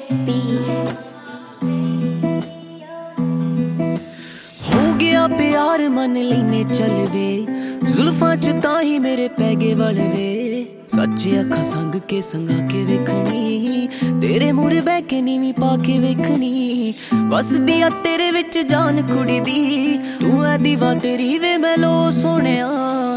हो गया प्यार मन लेने चल वे जुल्फां च ताही मेरे पैगे वल वे सच्चे अखा संग के संगा के वेखनी तेरे मूरे बह के नीवी पा के वेखनी वसदिया तेरे विच जान कुड़ी दी तू है दीवा तेरी वे मैं लो सोनिया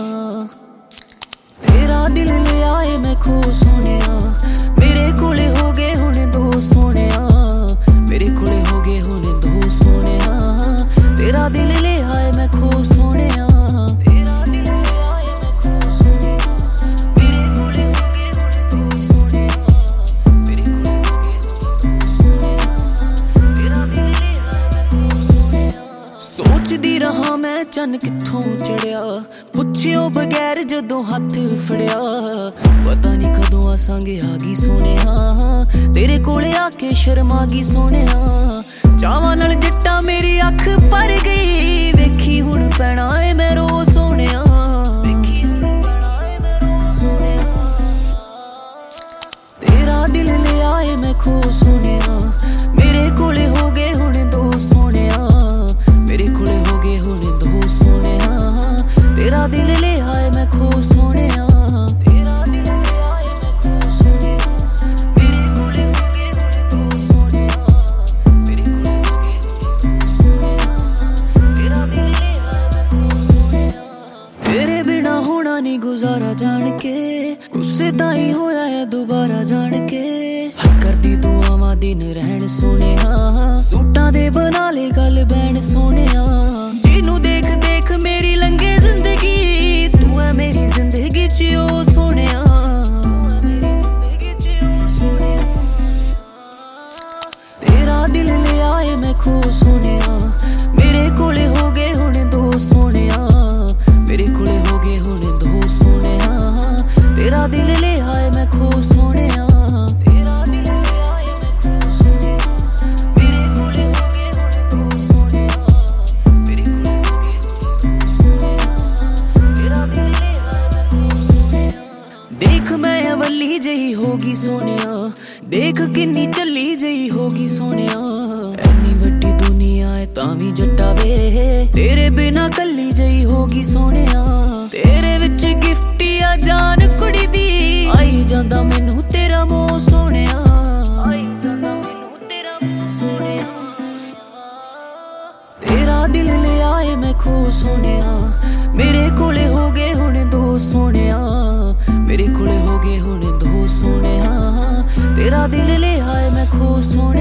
तेरा दिल ले आए मैं खो सोनिया मेरे कोले हो गए हुण दो सोनिया मेरे कोले हो गए हुण दो सोनिया तेरा दिल ले आए मैं खो सोनिया तेरा दिल ले आए मैं खो सोनिया मेरे कोले हो गए हुण दो सोनिया मेरे कोले हो गए हुण दो सोनिया तेरा दिल ले आए मैं खो सोनिया सोचदी रहा मैं चन कित्थों चढ़िया पुछियो बगैर जदों हथ फड़िया पता नहीं कदों आसांगे आ गई सोनिया तेरे कोले आके शर्मा गई सोनिया चावां नाल जट्टा मेरी अख भर गई वेखी हुण पैना ए मैं रो सोनिया वेखी हुण पैना ए मैं रो सोनिया तेरा दिल ले आए मैं खो सोनिया मेरे कोले हो गए हुण दो सोनिया मेरे कोले हो गए हुण दो सोनिया तेरा दिल ले आए मैं खो सोनिया तेरा दिल ले आए मैं खो सोनिया मेरे कोले हो गए हुण दो सोनिया मेरे कोले हो गए हुण दो सोनिया तेरा दिल ले आए मैं खो सोनिया तेरे बिना होना नहीं गुजारा जान के गुस्से ताई होया है दोबारा जान के हर करदी दुआवां दिन रहन सोनिया सूटां दे बना ले गल बैन सोनिया जिन्नू देख देख मेरी लंघे जिंदगी तू है मेरी जिंदगी च ओ सोनिया मेरी जिंदगी च ओ सोनिया तेरा दिल ले आए मैं खो सोनिया मेरे कोले हो गए हुण दो सोनिया मेरे कोले हो गए हुण दो सोनिया तेरा दिल ले आए मैं खो सोनिया तेरा दिल ले आए मैं खो सोनिया मेरे कोले हो गए हुण दो सोनिया मेरे कोले हो गए हुण दो सोनिया तेरा दिल ले आए मैं खो सोनिया देख मैं अवली जही होगी सोनिया देख किन्नी चली जही होगी सोनिया एनी वड्डी दुनिया है तावी जट्टा वे तेरे बिना कल्ली जही होगी सोनिया तेरे विच गिफ्ट आ जान कुड़ी दी आई जांदा मैनू तेरा मोह सोनिया आई जांदा मैनू तेरा मोह सोनिया तेरा दिल ले आए मैं खो सोनिया मेरे कोले हो गए हुण दो सोनिया मेरे कोले हो गए हुण दो सोनिया तेरा दिल ले आए मैं खो सोनिया।